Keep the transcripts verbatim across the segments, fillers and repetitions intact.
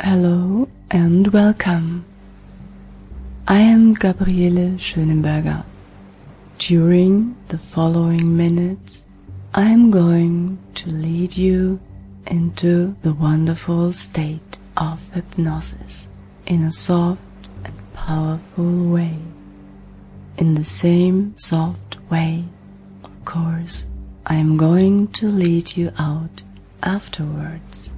Hello and welcome. I am Gabriele Schönenberger. During the following minutes, I am going to lead you into the wonderful state of hypnosis in a soft and powerful way. In the same soft way, of course, I am going to lead you out afterwards.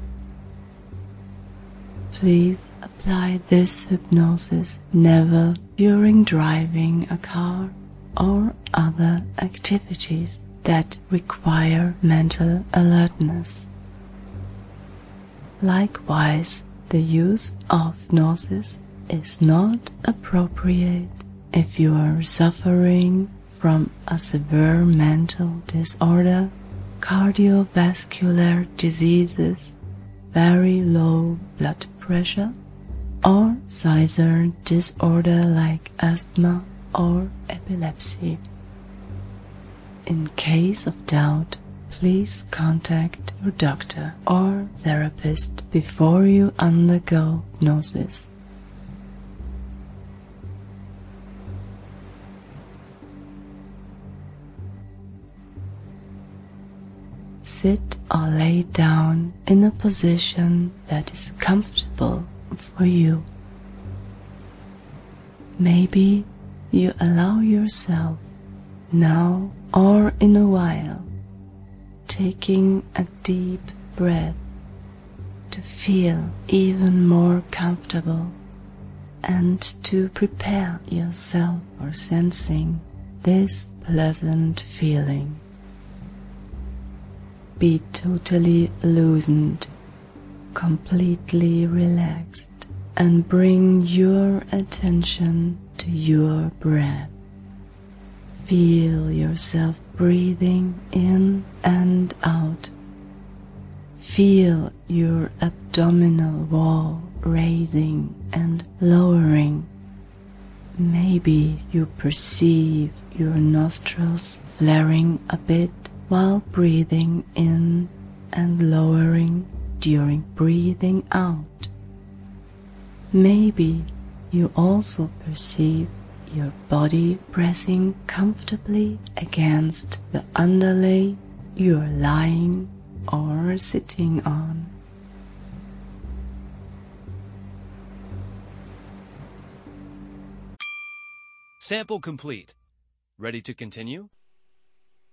Please apply this hypnosis never during driving a car or other activities that require mental alertness. Likewise, the use of hypnosis is not appropriate if you are suffering from a severe mental disorder, cardiovascular diseases, very low blood pressure, or severe disorder like asthma or epilepsy. In case of doubt, please contact your doctor or therapist before you undergo hypnosis. Sit or lay down in a position that is comfortable for you. Maybe you allow yourself now or in a while taking a deep breath to feel even more comfortable and to prepare yourself for sensing this pleasant feeling. Be totally loosened, completely relaxed, and bring your attention to your breath. Feel yourself breathing in and out. Feel your abdominal wall raising and lowering. Maybe you perceive your nostrils flaring a bit while breathing in and lowering during breathing out. Maybe you also perceive your body pressing comfortably against the underlay you are lying or sitting on. Sample complete. Ready to continue?